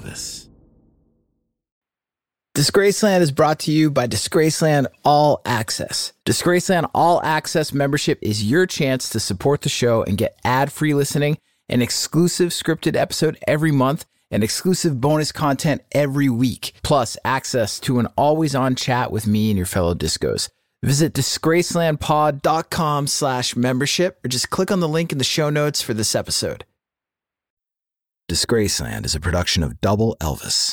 Elvis. Disgraceland is brought to you by Disgraceland All Access. Disgraceland All Access membership is your chance to support the show and get ad-free listening, an exclusive scripted episode every month, and exclusive bonus content every week, plus access to an always-on chat with me and your fellow discos. Visit disgracelandpod.com/membership or just click on the link in the show notes for this episode. Disgraceland is a production of Double Elvis.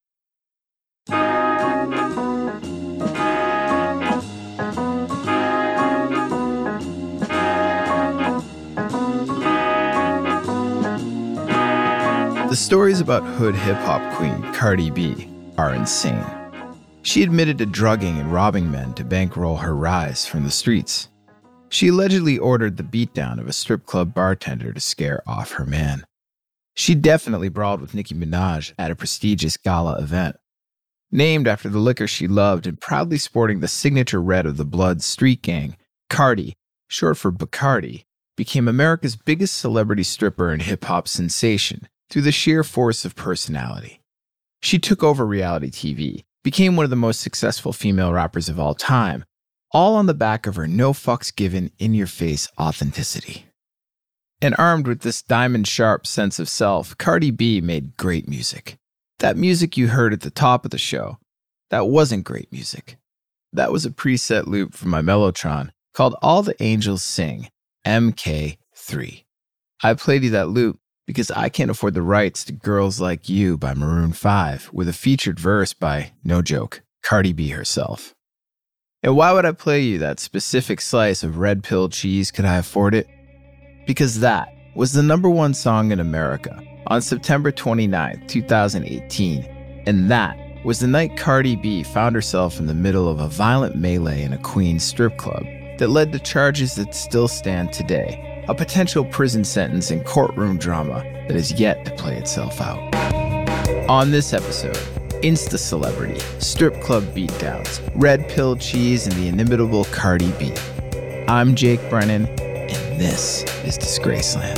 The stories about hood hip-hop queen Cardi B are insane. She admitted to drugging and robbing men to bankroll her rise from the streets. She allegedly ordered the beatdown of a strip club bartender to scare off her man. She definitely brawled with Nicki Minaj at a prestigious gala event. Named after the liquor she loved and proudly sporting the signature red of the Bloods street gang, Cardi, short for Bacardi, became America's biggest celebrity stripper and hip-hop sensation through the sheer force of personality. She took over reality TV, became one of the most successful female rappers of all time, all on the back of her no fucks given, in-your-face authenticity. And armed with this diamond-sharp sense of self, Cardi B made great music. That music you heard at the top of the show, that wasn't great music. That was a preset loop from my Mellotron called All the Angels Sing, MK3. I played you that loop because I can't afford the rights to Girls Like You by Maroon 5 with a featured verse by, no joke, Cardi B herself. And why would I play you that specific slice of red pill cheese? Could I afford it? Because that was the #1 song in America on September 29, 2018, and that was the night Cardi B found herself in the middle of a violent melee in a Queens strip club that led to charges that still stand today, a potential prison sentence and courtroom drama that is yet to play itself out. On this episode, Insta-celebrity, strip club beatdowns, red pill cheese, and the inimitable Cardi B. I'm Jake Brennan, and this is Disgraceland.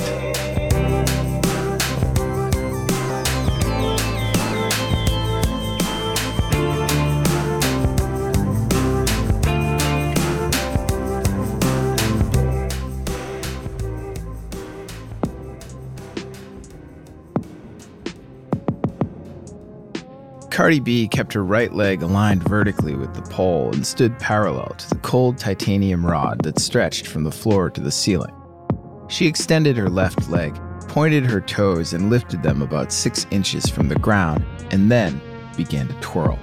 Cardi B kept her right leg aligned vertically with the pole and stood parallel to the cold titanium rod that stretched from the floor to the ceiling. She extended her left leg, pointed her toes, and lifted them about 6 inches from the ground, and then began to twirl.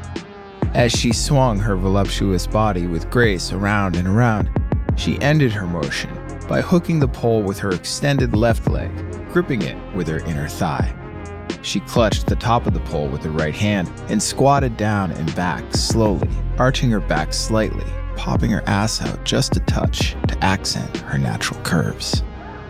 As she swung her voluptuous body with grace around and around, she ended her motion by hooking the pole with her extended left leg, gripping it with her inner thigh. She clutched the top of the pole with her right hand and squatted down and back slowly, arching her back slightly, popping her ass out just a touch to accent her natural curves.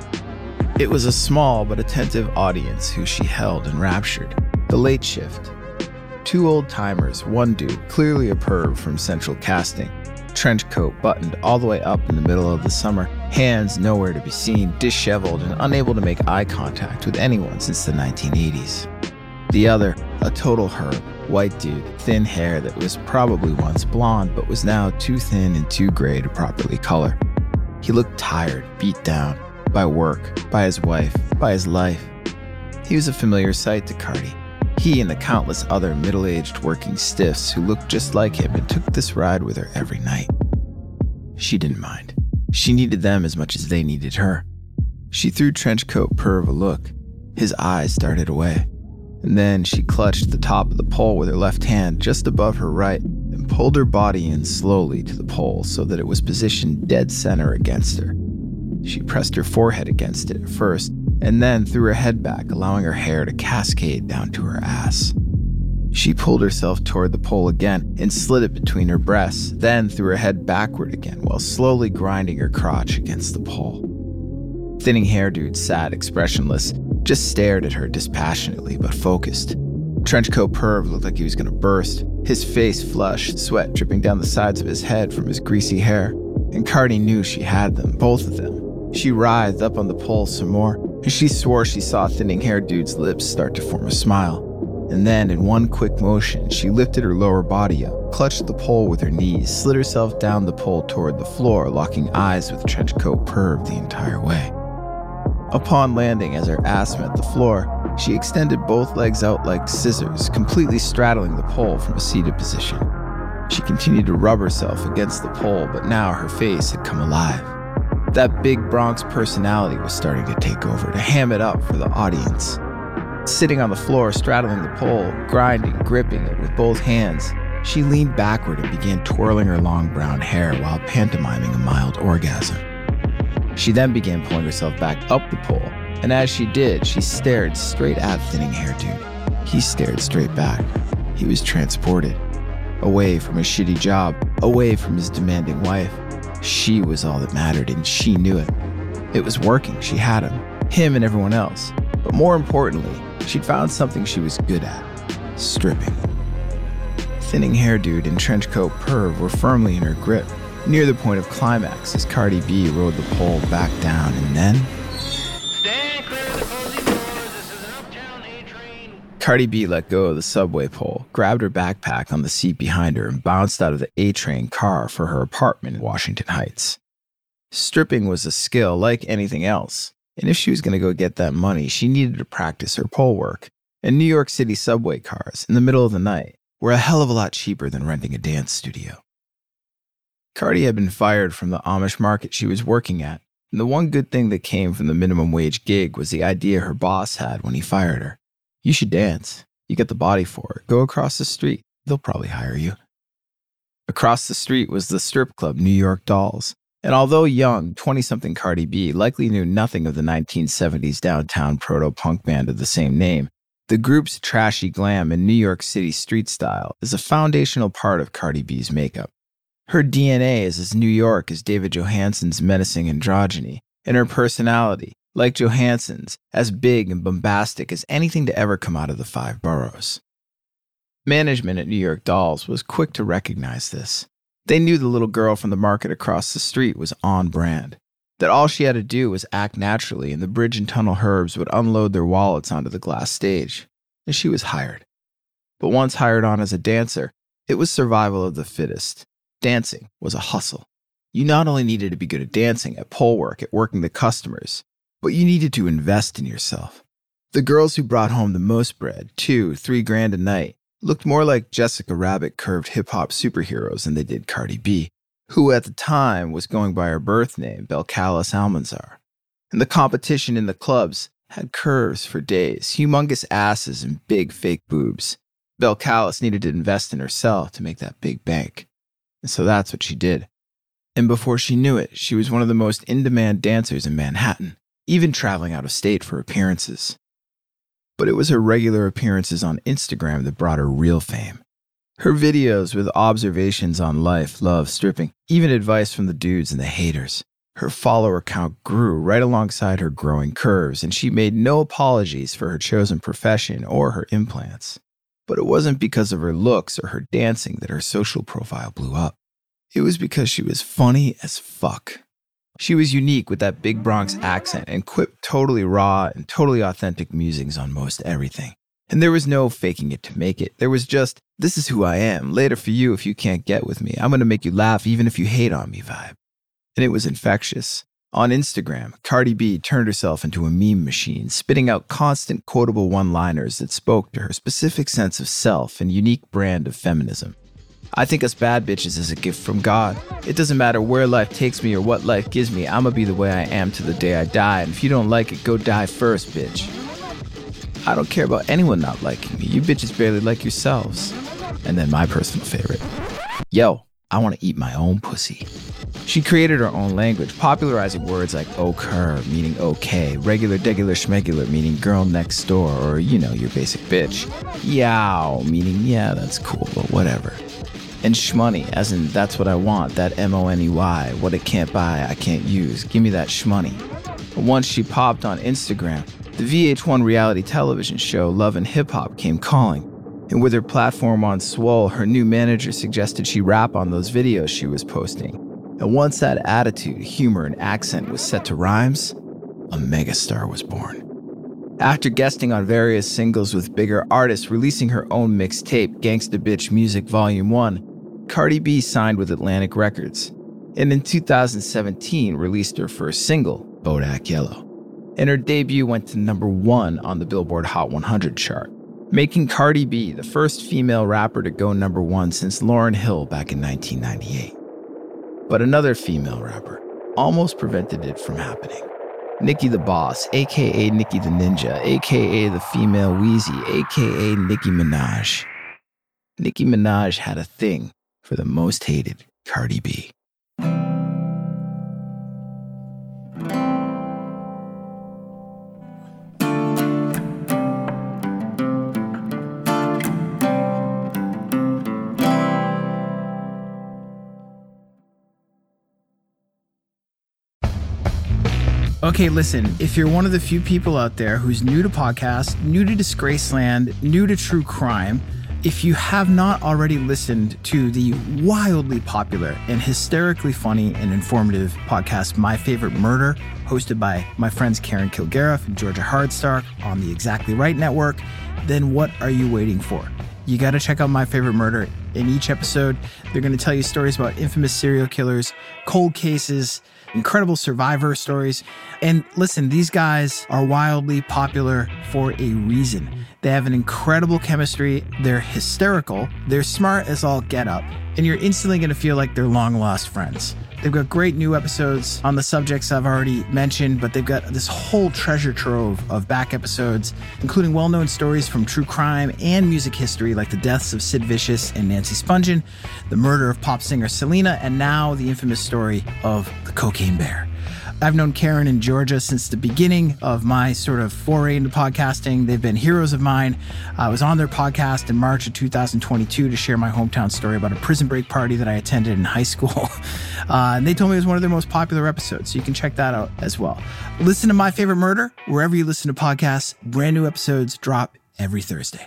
It was a small but attentive audience who she held enraptured. The late shift. 2 old-timers, one dude, clearly a perv from Central Casting, trench coat buttoned all the way up in the middle of the summer, hands nowhere to be seen, disheveled and unable to make eye contact with anyone since the 1980s. The other, a total herb, white dude, thin hair that was probably once blonde but was now too thin and too gray to properly color. He looked tired, beat down, by work, by his wife, by his life. He was a familiar sight to Cardi. He and the countless other middle-aged working stiffs who looked just like him and took this ride with her every night. She didn't mind. She needed them as much as they needed her. She threw Trenchcoat Perv a look. His eyes darted away. And then she clutched the top of the pole with her left hand just above her right and pulled her body in slowly to the pole so that it was positioned dead center against her. She pressed her forehead against it at first, and then threw her head back, allowing her hair to cascade down to her ass. She pulled herself toward the pole again and slid it between her breasts, then threw her head backward again while slowly grinding her crotch against the pole. Thinning hair dude sat expressionless, just stared at her dispassionately but focused. Trenchcoat Perv looked like he was gonna burst, his face flushed, sweat dripping down the sides of his head from his greasy hair. And Cardi knew she had them, both of them. She writhed up on the pole some more, and she swore she saw thinning hair dude's lips start to form a smile. And then, in one quick motion, she lifted her lower body up, clutched the pole with her knees, slid herself down the pole toward the floor, locking eyes with Trenchcoat Perv the entire way. Upon landing, as her ass met the floor, she extended both legs out like scissors, completely straddling the pole from a seated position. She continued to rub herself against the pole, but now her face had come alive. That big Bronx personality was starting to take over, to ham it up for the audience. Sitting on the floor, straddling the pole, grinding, gripping it with both hands, she leaned backward and began twirling her long brown hair while pantomiming a mild orgasm. She then began pulling herself back up the pole, and as she did, she stared straight at Thinning Hair Dude. He stared straight back. He was transported. Away from his shitty job, away from his demanding wife. She was all that mattered, and she knew it. It was working. She had him and everyone else. But more importantly, she'd found something she was good at: stripping. Thinning Hair Dude and Trenchcoat Perv were firmly in her grip, near the point of climax as Cardi B rode the pole back down, and then... Stand clear of the cozy doors. This is an uptown A-train. Cardi B let go of the subway pole, grabbed her backpack on the seat behind her, and bounced out of the A-train car for her apartment in Washington Heights. Stripping was a skill like anything else, and if she was going to go get that money, she needed to practice her pole work. And New York City subway cars, in the middle of the night, were a hell of a lot cheaper than renting a dance studio. Cardi had been fired from the Amish market she was working at, and the one good thing that came from the minimum wage gig was the idea her boss had when he fired her. You should dance. You get the body for it. Go across the street. They'll probably hire you. Across the street was the strip club New York Dolls, and although young, 20-something Cardi B likely knew nothing of the 1970s downtown proto-punk band of the same name, the group's trashy glam and New York City street style is a foundational part of Cardi B's makeup. Her DNA is as New York as David Johansen's menacing androgyny, and her personality, like Johansen's, as big and bombastic as anything to ever come out of the Five Boroughs. Management at New York Dolls was quick to recognize this. They knew the little girl from the market across the street was on brand, that all she had to do was act naturally and the Bridge and Tunnel Herbs would unload their wallets onto the glass stage, and she was hired. But once hired on as a dancer, it was survival of the fittest. Dancing was a hustle. You not only needed to be good at dancing, at pole work, at working the customers, but you needed to invest in yourself. The girls who brought home the most bread, $2-3 a night, looked more like Jessica Rabbit curved hip-hop superheroes than they did Cardi B, who at the time was going by her birth name, Belcalis Almanzar. And the competition in the clubs had curves for days, humongous asses and big fake boobs. Belcalis needed to invest in herself to make that big bank. And so that's what she did. And before she knew it, she was one of the most in-demand dancers in Manhattan, even traveling out of state for appearances. But it was her regular appearances on Instagram that brought her real fame. Her videos with observations on life, love, stripping, even advice from the dudes and the haters. Her follower count grew right alongside her growing curves, and she made no apologies for her chosen profession or her implants. But it wasn't because of her looks or her dancing that her social profile blew up. It was because she was funny as fuck. She was unique with that big Bronx accent and quipped totally raw and totally authentic musings on most everything. And there was no faking it to make it. There was just, this is who I am. Later for you if you can't get with me. I'm going to make you laugh even if you hate on me vibe. And it was infectious. On Instagram, Cardi B turned herself into a meme machine, spitting out constant quotable one-liners that spoke to her specific sense of self and unique brand of feminism. I think us bad bitches is a gift from God. It doesn't matter where life takes me or what life gives me, I'ma be the way I am to the day I die, and if you don't like it, go die first, bitch. I don't care about anyone not liking me. You bitches barely like yourselves. And then my personal favorite. Yo, I want to eat my own pussy. She created her own language, popularizing words like occur, meaning okay, regular, degular, schmegular, meaning girl next door, or, you know, your basic bitch. Yow, meaning, yeah, that's cool, but whatever. And shmoney, as in, that's what I want, that M-O-N-E-Y, what it can't buy, I can't use, give me that shmoney. But once she popped on Instagram, the VH1 reality television show Love and Hip Hop came calling. And with her platform on Swole, her new manager suggested she rap on those videos she was posting. And once that attitude, humor, and accent was set to rhymes, a megastar was born. After guesting on various singles with bigger artists, releasing her own mixtape, Gangsta Bitch Music Volume 1, Cardi B signed with Atlantic Records, and in 2017 released her first single, Bodak Yellow. And her debut went to number 1 on the Billboard Hot 100 chart, making Cardi B the first female rapper to go number 1 since Lauryn Hill back in 1998. But another female rapper almost prevented it from happening. Nicki the Boss, aka Nicki the Ninja, aka the female Wheezy, aka Nicki Minaj. Nicki Minaj had a thing for the most hated Cardi B. Okay, listen, if you're one of the few people out there who's new to podcasts, new to Disgraceland, new to true crime, if you have not already listened to the wildly popular and hysterically funny and informative podcast, My Favorite Murder, hosted by my friends Karen Kilgariff and Georgia Hardstark on the Exactly Right Network, then what are you waiting for? You got to check out My Favorite Murder. In each episode, they're going to tell you stories about infamous serial killers, cold cases, incredible survivor stories. And listen, these guys are wildly popular for a reason. They have an incredible chemistry. They're hysterical. They're smart as all get up. And you're instantly going to feel like they're long lost friends. They've got great new episodes on the subjects I've already mentioned, but they've got this whole treasure trove of back episodes, including well-known stories from true crime and music history, like the deaths of Sid Vicious and Nancy Spungen, the murder of pop singer Selena, and now the infamous story of the Cocaine Bear. I've known Karen and Georgia since the beginning of my sort of foray into podcasting. They've been heroes of mine. I was on their podcast in March of 2022 to share my hometown story about a prison break party that I attended in high school. And they told me it was one of their most popular episodes, so you can check that out as well. Listen to My Favorite Murder wherever you listen to podcasts. Brand new episodes drop every Thursday.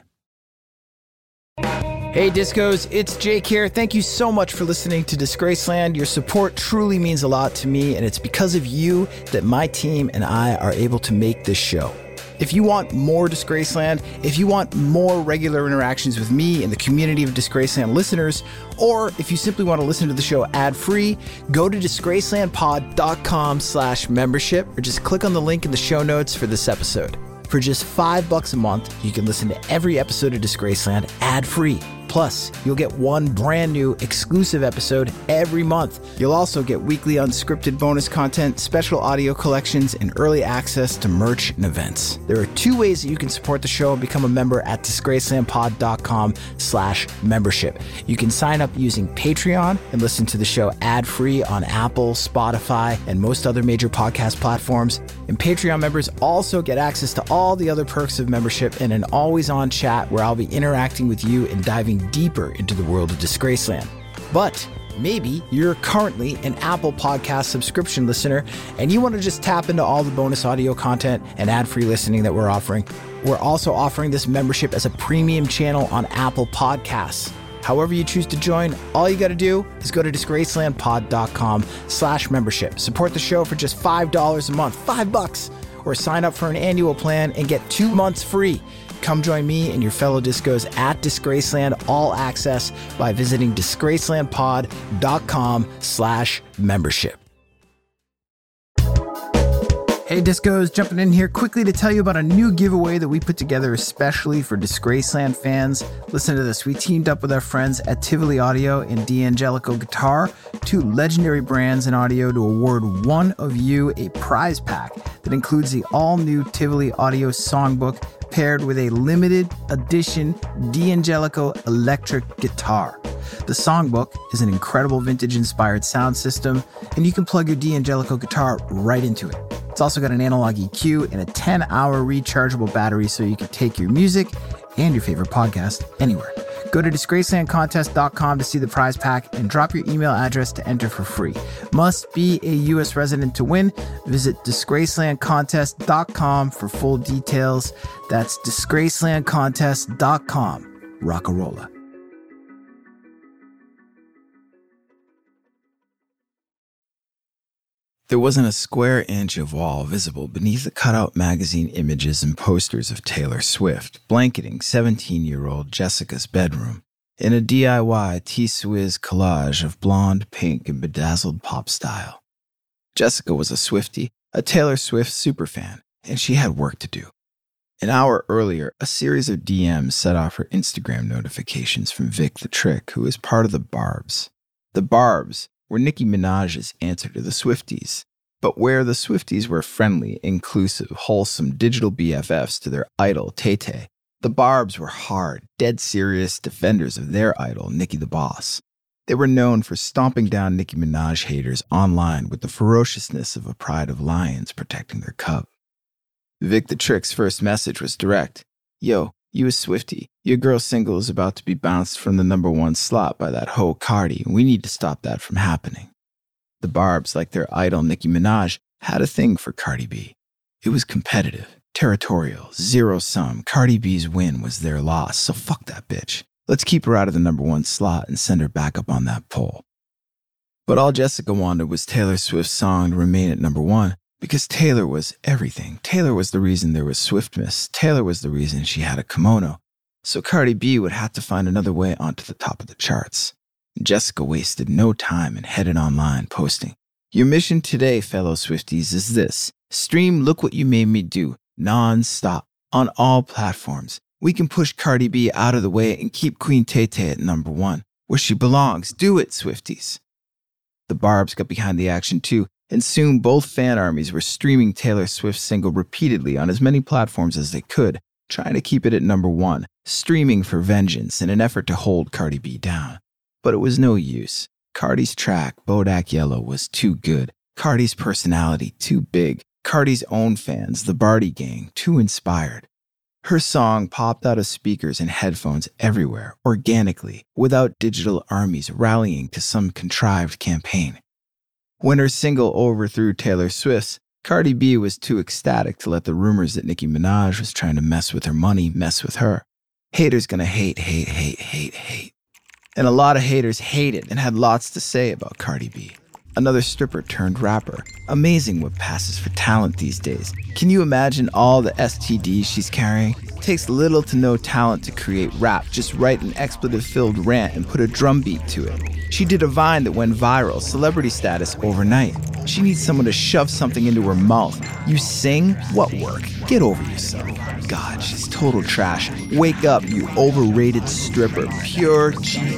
Hey Discos, it's Jake here. Thank you so much for listening to Disgraceland. Your support truly means a lot to me, and it's because of you that my team and I are able to make this show. If you want more Disgraceland, if you want more regular interactions with me and the community of Disgraceland listeners, or if you simply want to listen to the show ad-free, go to disgracelandpod.com/membership or just click on the link in the show notes for this episode. For just $5 a month, you can listen to every episode of Disgraceland ad-free. Plus, you'll get one brand new exclusive episode every month. You'll also get weekly unscripted bonus content, special audio collections, and early access to merch and events. There are 2 ways that you can support the show and become a member at disgracelandpod.com/membership. You can sign up using Patreon and listen to the show ad-free on Apple, Spotify, and most other major podcast platforms. And Patreon members also get access to all the other perks of membership and an always-on chat where I'll be interacting with you and diving deeper into the world of Disgraceland. But maybe you're currently an Apple Podcast subscription listener and you want to just tap into all the bonus audio content and ad-free listening that we're offering. We're also offering this membership as a premium channel on Apple Podcasts. However you choose to join, all you got to do is go to disgracelandpod.com/membership. Support the show for just $5 a month, $5, or sign up for an annual plan and get 2 months free. Come join me and your fellow discos at Disgraceland All Access by visiting disgracelandpod.com/membership. Hey Discos, jumping in here quickly to tell you about a new giveaway that we put together especially for Disgraceland fans. Listen to this. We teamed up with our friends at Tivoli Audio and D'Angelico Guitar, 2 legendary brands in audio, to award one of you a prize pack that includes the all-new Tivoli Audio songbook paired with a limited edition D'Angelico electric guitar. The songbook is an incredible vintage-inspired sound system, and you can plug your D'Angelico guitar right into it. It's also got an analog EQ and a 10-hour rechargeable battery so you can take your music and your favorite podcast anywhere. Go to disgracelandcontest.com to see the prize pack and drop your email address to enter for free. Must be a U.S. resident to win. Visit disgracelandcontest.com for full details. That's disgracelandcontest.com. Rockarola. There wasn't a square inch of wall visible beneath the cutout magazine images and posters of Taylor Swift, blanketing 17-year-old Jessica's bedroom in a DIY T-Swiss collage of blonde, pink, and bedazzled pop style. Jessica was a Swiftie, a Taylor Swift superfan, and she had work to do. An hour earlier, a series of DMs set off her Instagram notifications from Vic the Trick, who is part of the Barbs. The Barbs were Nicki Minaj's answer to the Swifties, but where the Swifties were friendly, inclusive, wholesome digital BFFs to their idol Tay-Tay, the Barbs were hard, dead serious defenders of their idol, Nicki the Boss. They were known for stomping down Nicki Minaj haters online with the ferociousness of a pride of lions protecting their cub. Vic the Trick's first message was direct. Yo, you a Swiftie. Your girl single is about to be bounced from the #1 slot by that hoe Cardi, and we need to stop that from happening. The Barbs, like their idol Nicki Minaj, had a thing for Cardi B. It was competitive, territorial, zero-sum. Cardi B's win was their loss, so fuck that bitch. Let's keep her out of the #1 slot and send her back up on that pole. But all Jessica wanted was Taylor Swift's song to remain at #1, because Taylor was everything. Taylor was the reason there was Swiftmas. Taylor was the reason she had a kimono. So Cardi B would have to find another way onto the top of the charts. Jessica wasted no time and headed online, posting, Your mission today, fellow Swifties, is this. Stream Look What You Made Me Do, non-stop, on all platforms. We can push Cardi B out of the way and keep Queen Tay-Tay at #1, where she belongs. Do it, Swifties. The Barbs got behind the action too, and soon both fan armies were streaming Taylor Swift's single repeatedly on as many platforms as they could, trying to keep it at #1, streaming for vengeance in an effort to hold Cardi B down. But it was no use. Cardi's track, Bodak Yellow, was too good. Cardi's personality, too big. Cardi's own fans, the Barty Gang, too inspired. Her song popped out of speakers and headphones everywhere, organically, without digital armies rallying to some contrived campaign. When her single overthrew Taylor Swift's, Cardi B was too ecstatic to let the rumors that Nicki Minaj was trying to mess with her money mess with her. Haters gonna hate. And a lot of haters hated and had lots to say about Cardi B. Another stripper turned rapper. Amazing what passes for talent these days. Can you imagine all the STDs she's carrying? Takes little to no talent to create rap. Just write an expletive-filled rant and put a drum beat to it. She did a Vine that went viral, celebrity status overnight. She needs someone to shove something into her mouth. You sing? What work? Get over yourself. God, she's total trash. Wake up, you overrated stripper. Pure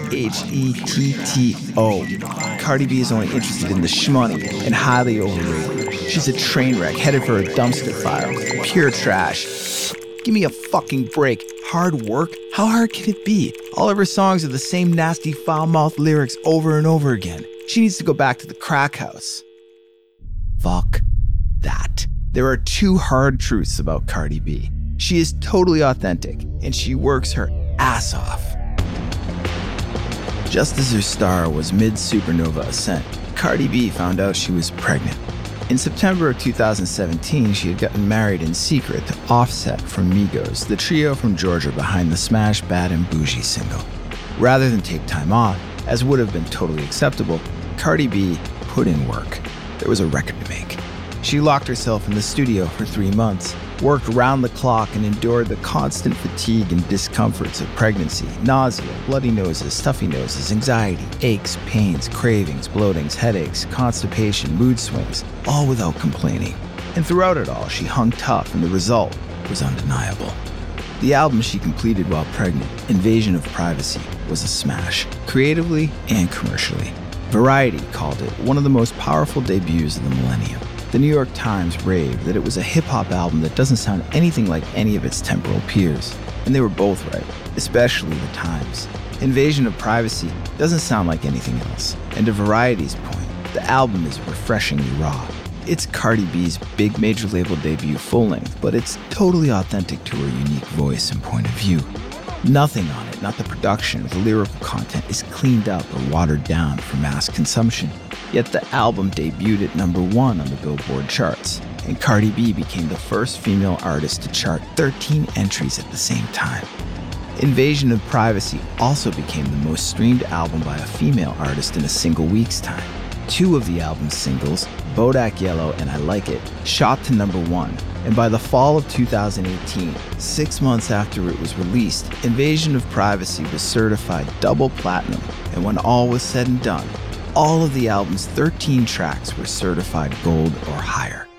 GHETTO. Cardi B is only interested in the shmoney and highly overrated. She's a train wreck headed for a dumpster fire. Pure trash. Give me a fucking break. Hard work? How hard can it be? All of her songs are the same nasty foul-mouthed lyrics over and over again. She needs to go back to the crack house. Fuck that. There are two hard truths about Cardi B. She is totally authentic, and she works her ass off. Just as her star was mid-supernova ascent, Cardi B found out she was pregnant. In September of 2017, she had gotten married in secret to Offset from Migos, the trio from Georgia behind the smash Bad and Bougie single. Rather than take time off, as would have been totally acceptable, Cardi B put in work. There was a record to make. She locked herself in the studio for 3 months, worked round the clock and endured the constant fatigue and discomforts of pregnancy, nausea, bloody noses, stuffy noses, anxiety, aches, pains, cravings, bloatings, headaches, constipation, mood swings, all without complaining. And throughout it all, she hung tough, and the result was undeniable. The album she completed while pregnant, Invasion of Privacy, was a smash, creatively and commercially. Variety called it one of the most powerful debuts of the millennium. The New York Times raved that it was a hip-hop album that doesn't sound anything like any of its temporal peers. And they were both right, especially the Times. Invasion of Privacy doesn't sound like anything else. And to Variety's point, the album is refreshingly raw. It's Cardi B's big major label debut full-length, but it's totally authentic to her unique voice and point of view. Nothing on it, not the production or the lyrical content, is cleaned up or watered down for mass consumption. Yet the album debuted at #1 on the Billboard charts, and Cardi B became the first female artist to chart 13 entries at the same time. Invasion of Privacy also became the most streamed album by a female artist in a single week's time. 2 of the album's singles, Bodak Yellow and I Like It shot to #1, and by the fall of 2018, 6 months after it was released, Invasion of Privacy was certified double platinum, and when all was said and done, all of the album's 13 tracks were certified gold or higher.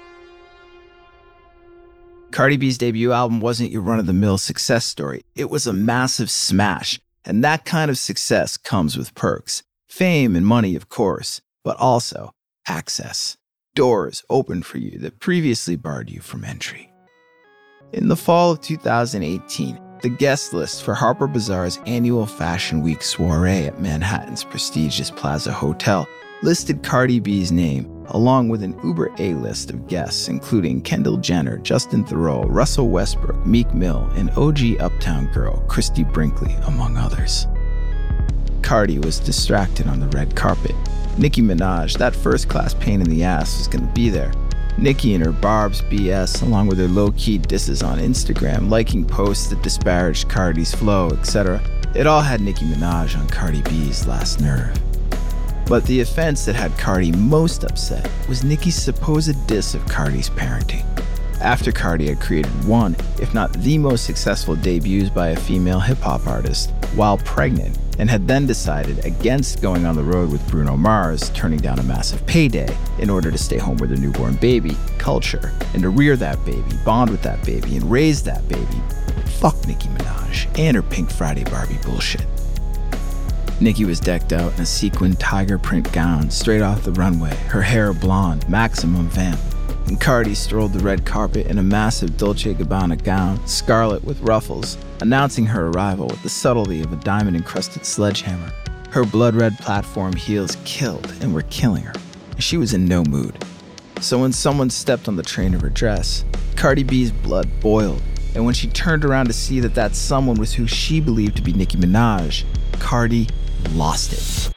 Cardi B's debut album wasn't your run-of-the-mill success story. It was a massive smash, and that kind of success comes with perks. Fame and money, of course, but also access. Doors open for you that previously barred you from entry. In the fall of 2018, the guest list for Harper Bazaar's annual Fashion Week soiree at Manhattan's prestigious Plaza Hotel listed Cardi B's name, along with an uber A-list of guests including Kendall Jenner, Justin Theroux, Russell Westbrook, Meek Mill, and OG Uptown girl Christy Brinkley, among others. Cardi was distracted on the red carpet. Nicki Minaj, that first-class pain in the ass, was gonna be there. Nicki and her Barb's BS, along with her low-key disses on Instagram, liking posts that disparaged Cardi's flow, etc. It all had Nicki Minaj on Cardi B's last nerve. But the offense that had Cardi most upset was Nicki's supposed diss of Cardi's parenting. After Cardi had created one, if not the most successful debuts by a female hip-hop artist, while pregnant, and had then decided against going on the road with Bruno Mars, turning down a massive payday in order to stay home with her newborn baby, Culture, and to rear that baby, bond with that baby, and raise that baby. Fuck Nicki Minaj and her Pink Friday Barbie bullshit. Nicki was decked out in a sequined tiger print gown straight off the runway, her hair blonde, maximum vamp. And Cardi strolled the red carpet in a massive Dolce & Gabbana gown, scarlet with ruffles, announcing her arrival with the subtlety of a diamond-encrusted sledgehammer. Her blood-red platform heels killed and were killing her, and she was in no mood. So when someone stepped on the train of her dress, Cardi B's blood boiled, and when she turned around to see that that someone was who she believed to be Nicki Minaj, Cardi lost it.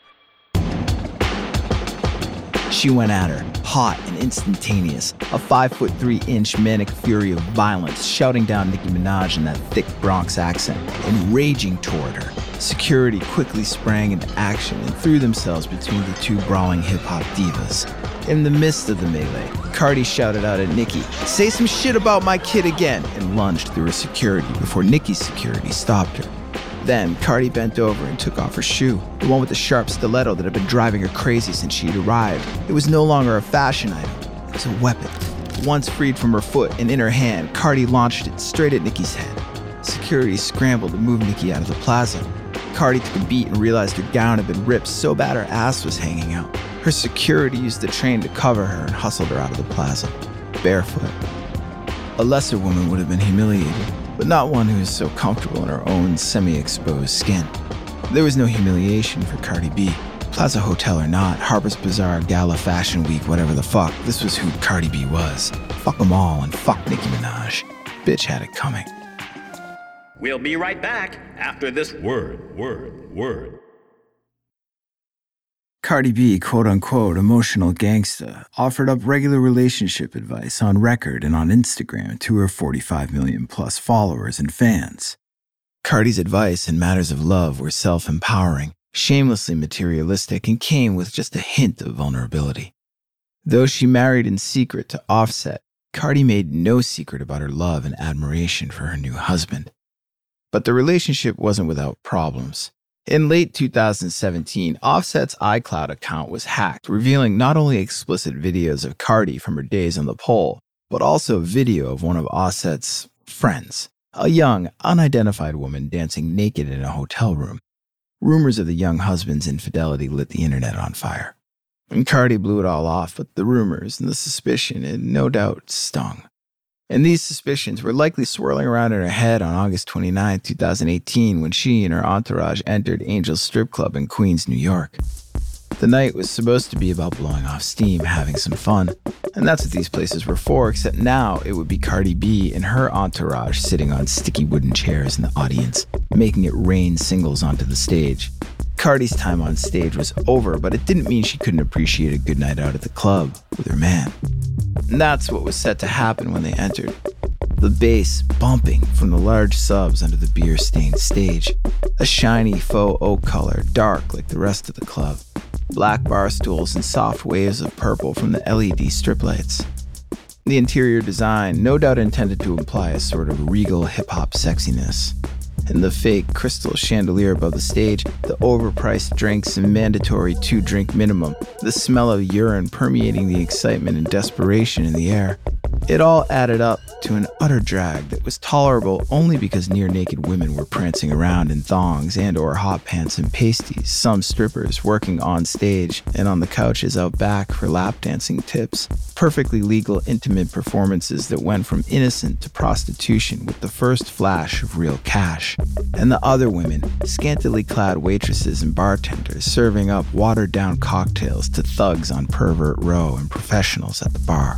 She went at her, hot and instantaneous, a 5'3" manic fury of violence, shouting down Nicki Minaj in that thick Bronx accent and raging toward her. Security quickly sprang into action and threw themselves between the two brawling hip-hop divas. In the midst of the melee, Cardi shouted out at Nicki, "Say some shit about my kid again," and lunged through her security before Nicki's security stopped her. Then, Cardi bent over and took off her shoe, the one with the sharp stiletto that had been driving her crazy since she'd arrived. It was no longer a fashion item, it was a weapon. Once freed from her foot and in her hand, Cardi launched it straight at Nicki's head. Security scrambled to move Nicki out of the plaza. Cardi took a beat and realized her gown had been ripped so bad her ass was hanging out. Her security used the train to cover her and hustled her out of the plaza, barefoot. A lesser woman would have been humiliated, but not one who is so comfortable in her own semi-exposed skin. There was no humiliation for Cardi B. Plaza Hotel or not, Harper's Bazaar, Gala, Fashion Week, whatever the fuck, this was who Cardi B was. Fuck them all and fuck Nicki Minaj. Bitch had it coming. We'll be right back after this word. Cardi B, quote-unquote, emotional gangsta, offered up regular relationship advice on record and on Instagram to her 45 million plus followers and fans. Cardi's advice in matters of love were self-empowering, shamelessly materialistic, and came with just a hint of vulnerability. Though she married in secret to Offset, Cardi made no secret about her love and admiration for her new husband. But the relationship wasn't without problems. In late 2017, Offset's iCloud account was hacked, revealing not only explicit videos of Cardi from her days on the pole, but also video of one of Offset's friends, a young, unidentified woman dancing naked in a hotel room. Rumors of the young husband's infidelity lit the internet on fire. And Cardi blew it all off, but the rumors and the suspicion had no doubt stung. And these suspicions were likely swirling around in her head on August 29, 2018, when she and her entourage entered Angel's Strip Club in Queens, New York. The night was supposed to be about blowing off steam, having some fun, and that's what these places were for, except now it would be Cardi B and her entourage sitting on sticky wooden chairs in the audience, making it rain singles onto the stage. Cardi's time on stage was over, but it didn't mean she couldn't appreciate a good night out at the club with her man. And that's what was set to happen when they entered. The bass bumping from the large subs under the beer-stained stage, a shiny faux oak color, dark like the rest of the club. black bar stools and soft waves of purple from the LED strip lights. The interior design, no doubt intended to imply a sort of regal hip-hop sexiness. And the fake crystal chandelier above the stage, the overpriced drinks and mandatory 2-drink minimum, the smell of urine permeating the excitement and desperation in the air. It all added up to an utter drag that was tolerable only because near-naked women were prancing around in thongs and or hot pants and pasties, some strippers working on stage and on the couches out back for lap dancing tips. Perfectly legal, intimate performances that went from innocent to prostitution with the first flash of real cash. And the other women, scantily clad waitresses and bartenders serving up watered-down cocktails to thugs on Pervert Row and professionals at the bar.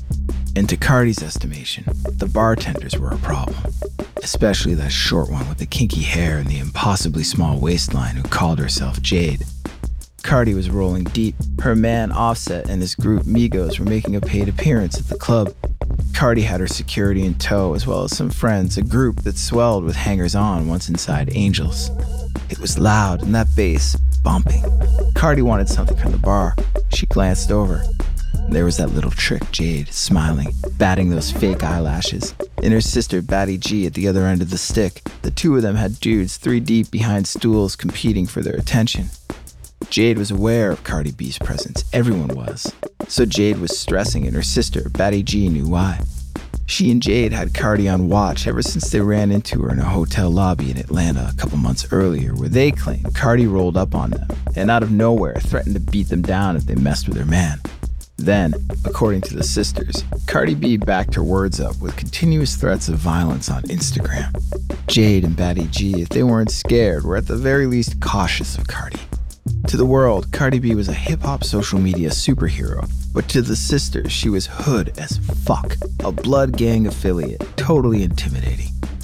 And to Cardi's estimation, the bartenders were a problem, especially that short one with the kinky hair and the impossibly small waistline who called herself Jade. Cardi was rolling deep. Her man Offset and his group Migos were making a paid appearance at the club. Cardi had her security in tow as well as some friends, a group that swelled with hangers-on once inside Angels. It was loud and that bass bumping. Cardi wanted something from the bar. She glanced over. There was that little trick Jade, smiling, batting those fake eyelashes, and her sister Batty G at the other end of the stick. The two of them had dudes 3 deep behind stools competing for their attention. Jade was aware of Cardi B's presence, everyone was. So Jade was stressing and her sister, Batty G, knew why. She and Jade had Cardi on watch ever since they ran into her in a hotel lobby in Atlanta a couple months earlier where they claimed Cardi rolled up on them and out of nowhere threatened to beat them down if they messed with her man. Then, according to the sisters, Cardi B backed her words up with continuous threats of violence on Instagram. Jade and Batty G, if they weren't scared, were at the very least cautious of Cardi. To the world, Cardi B was a hip-hop social media superhero, but to the sisters, she was hood as fuck, a blood gang affiliate, totally intimidating.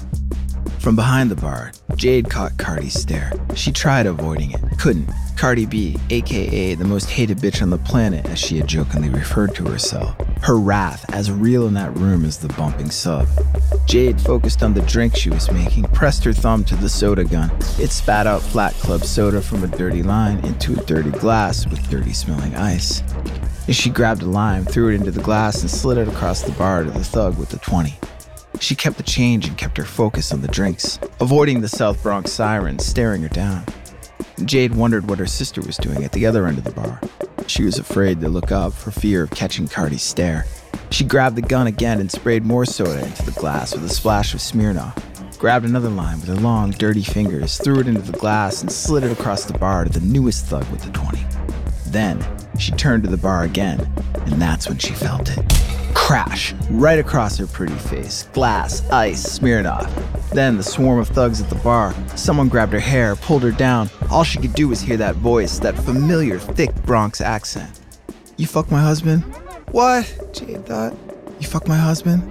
From behind the bar, Jade caught Cardi's stare. She tried avoiding it, couldn't. Cardi B, aka the most hated bitch on the planet, as she had jokingly referred to herself. Her wrath as real in that room as the bumping sub. Jade focused on the drink she was making, pressed her thumb to the soda gun. It spat out flat club soda from a dirty line into a dirty glass with dirty smelling ice. As she grabbed a lime, threw it into the glass and slid it across the bar to the thug with the 20. She kept the change and kept her focus on the drinks, avoiding the South Bronx sirens staring her down. Jade wondered what her sister was doing at the other end of the bar. She was afraid to look up for fear of catching Cardi's stare. She grabbed the gun again and sprayed more soda into the glass with a splash of Smirnoff. Grabbed another lime with her long, dirty fingers, threw it into the glass and slid it across the bar to the newest thug with the 20. Then, she turned to the bar again, and that's when she felt it. Crash! Right across her pretty face. Glass, ice, Smirnoff. Then the swarm of thugs at the bar. Someone grabbed her hair, pulled her down. All she could do was hear that voice, that familiar, thick Bronx accent. "You fuck my husband?" "What?" Jade thought. "You fuck my husband?"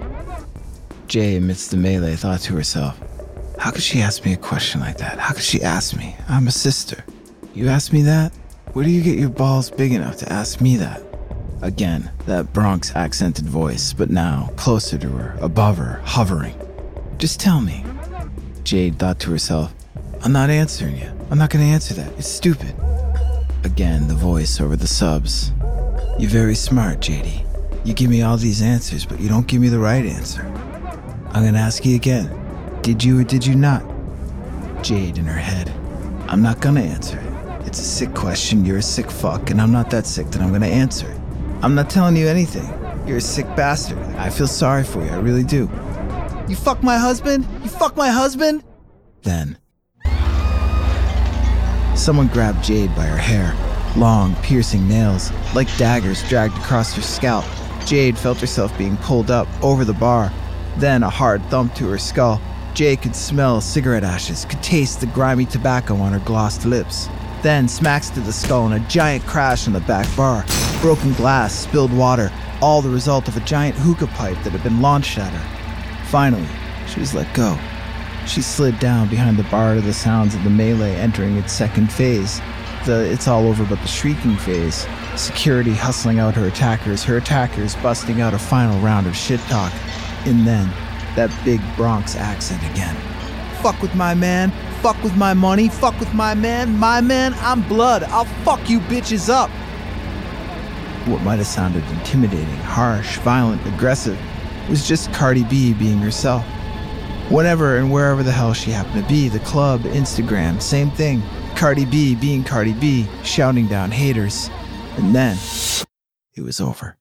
Jay, amidst the melee, thought to herself, how could she ask me a question like that? How could she ask me? I'm a sister. You ask me that? Where do you get your balls big enough to ask me that? Again, that Bronx accented voice, but now closer to her, above her, hovering. Just tell me. Jade thought to herself, I'm not answering you. I'm not going to answer that. It's stupid. Again, the voice over the subs. You're very smart, JD. You give me all these answers, but you don't give me the right answer. I'm going to ask you again. Did you or did you not? Jade in her head. I'm not going to answer it. It's a sick question. You're a sick fuck, and I'm not that sick that I'm going to answer it. I'm not telling you anything. You're a sick bastard. I feel sorry for you. I really do. You fuck my husband? You fuck my husband? Then, someone grabbed Jade by her hair. Long, piercing nails, like daggers dragged across her scalp. Jade felt herself being pulled up over the bar. Then a hard thump to her skull. Jade could smell cigarette ashes, could taste the grimy tobacco on her glossed lips. Then smacks to the skull and a giant crash on the back bar. Broken glass, spilled water, all the result of a giant hookah pipe that had been launched at her. Finally, she was let go. She slid down behind the bar to the sounds of the melee entering its second phase. The it's all over but the shrieking phase. Security hustling out her attackers busting out a final round of shit talk. And then, that big Bronx accent again. Fuck with my man, fuck with my money, fuck with my man, I'm blood. I'll fuck you bitches up. What might have sounded intimidating, harsh, violent, aggressive was just Cardi B being herself. Whenever and wherever the hell she happened to be, the club, Instagram, same thing. Cardi B being Cardi B, shouting down haters. And then, it was over.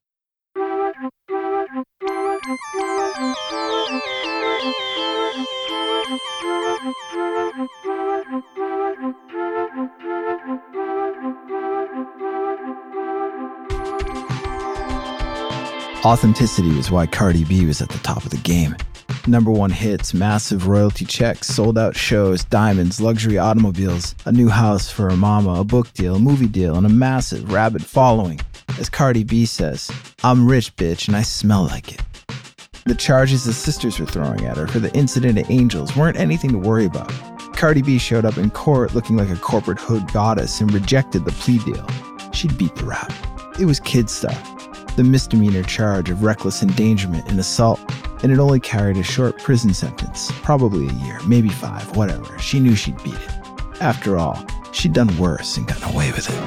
Authenticity was why Cardi B was at the top of the game. #1 hits, massive royalty checks, sold-out shows, diamonds, luxury automobiles, a new house for her mama, a book deal, a movie deal, and a massive, rabid following. As Cardi B says, "I'm rich, bitch, and I smell like it." The charges the sisters were throwing at her for the incident at Angels weren't anything to worry about. Cardi B showed up in court looking like a corporate hood goddess and rejected the plea deal. She'd beat the rap. It was kid stuff. The misdemeanor charge of reckless endangerment and assault, and it only carried a short prison sentence, probably a year, maybe 5, whatever. She knew she'd beat it. After all, she'd done worse and gotten away with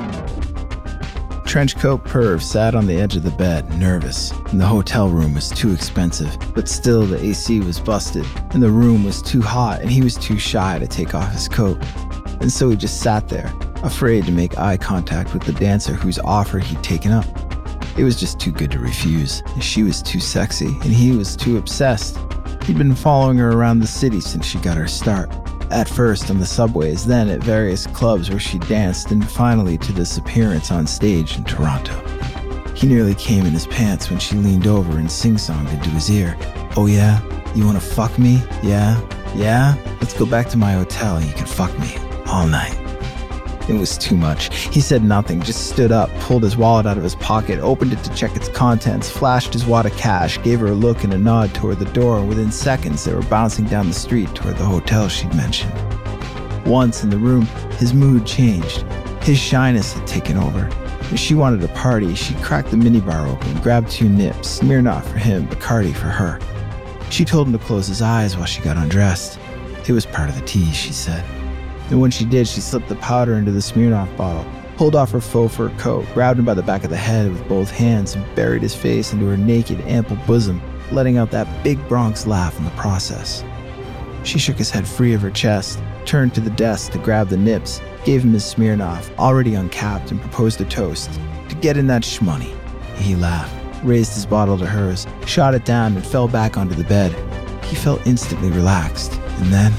it. Trenchcoat Perv sat on the edge of the bed, nervous, and the hotel room was too expensive, but still the AC was busted, and the room was too hot, and he was too shy to take off his coat. And so he just sat there, afraid to make eye contact with the dancer whose offer he'd taken up. It was just too good to refuse. She was too sexy, and he was too obsessed. He'd been following her around the city since she got her start. At first on the subways, then at various clubs where she danced, and finally to this appearance on stage in Toronto. He nearly came in his pants when she leaned over and sing-songed into his ear. "Oh yeah? You wanna fuck me? Yeah? Yeah? Let's go back to my hotel and you can fuck me all night." It was too much. He said nothing, just stood up, pulled his wallet out of his pocket, opened it to check its contents, flashed his wad of cash, gave her a look and a nod toward the door, and within seconds they were bouncing down the street toward the hotel she'd mentioned. Once in the room, his mood changed. His shyness had taken over. If she wanted a party, she cracked the minibar open, grabbed 2 nips, Smirnoff for him, Bacardi for her. She told him to close his eyes while she got undressed. It was part of the tease, she said. And when she did, she slipped the powder into the Smirnoff bottle, pulled off her faux fur coat, grabbed him by the back of the head with both hands, and buried his face into her naked, ample bosom, letting out that big Bronx laugh in the process. She shook his head free of her chest, turned to the desk to grab the nips, gave him his Smirnoff, already uncapped, and proposed a toast. To get in that shmoney. He laughed, raised his bottle to hers, shot it down, and fell back onto the bed. He felt instantly relaxed, and then...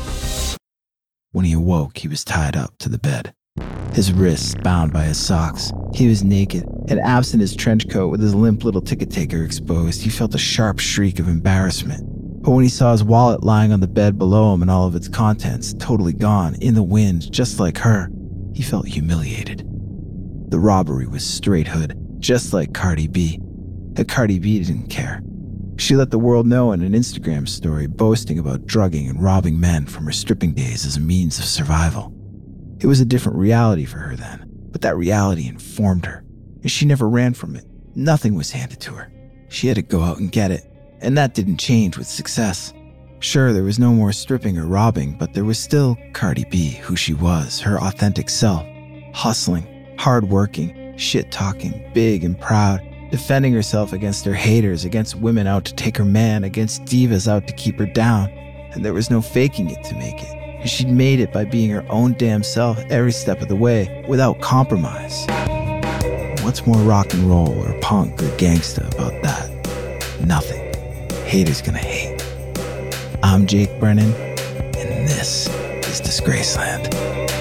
when he awoke, he was tied up to the bed. His wrists bound by his socks. He was naked, and absent his trench coat with his limp little ticket taker exposed, he felt a sharp shriek of embarrassment. But when he saw his wallet lying on the bed below him and all of its contents, totally gone, in the wind, just like her, he felt humiliated. The robbery was straight hood, just like Cardi B. But Cardi B didn't care. She let the world know in an Instagram story boasting about drugging and robbing men from her stripping days as a means of survival. It was a different reality for her then, but that reality informed her, and she never ran from it. Nothing was handed to her. She had to go out and get it, and that didn't change with success. Sure, there was no more stripping or robbing, but there was still Cardi B, who she was, her authentic self, hustling, hardworking, shit-talking, big and proud, defending herself against her haters, against women out to take her man, against divas out to keep her down, and there was no faking it to make it. And she'd made it by being her own damn self every step of the way, without compromise. What's more rock and roll or punk or gangsta about that? Nothing. Haters gonna hate. I'm Jake Brennan, and this is Disgraceland.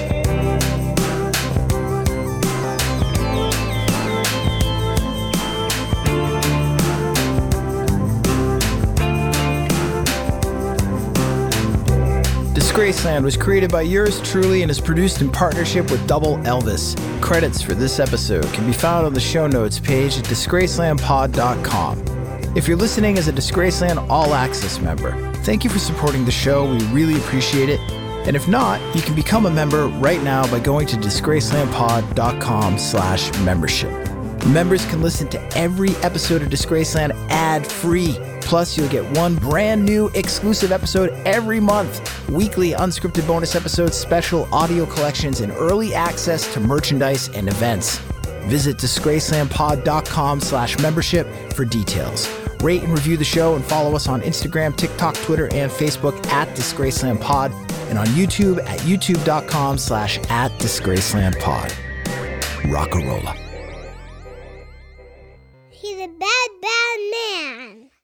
Disgraceland was created by yours truly and is produced in partnership with Double Elvis. Credits for this episode can be found on the show notes page at disgracelandpod.com. If you're listening as a Disgraceland All Access member, thank you for supporting the show. We really appreciate it. And if not, you can become a member right now by going to disgracelandpod.com/membership. Members can listen to every episode of Disgraceland ad-free. Plus, you'll get one brand new exclusive episode every month, weekly unscripted bonus episodes, special audio collections, and early access to merchandise and events. Visit disgracelandpod.com/membership for details. Rate and review the show and follow us on Instagram, TikTok, Twitter, and Facebook at DisgracelandPod and on YouTube at youtube.com/@DisgracelandPod. Rockarola. He's a bad, bad man.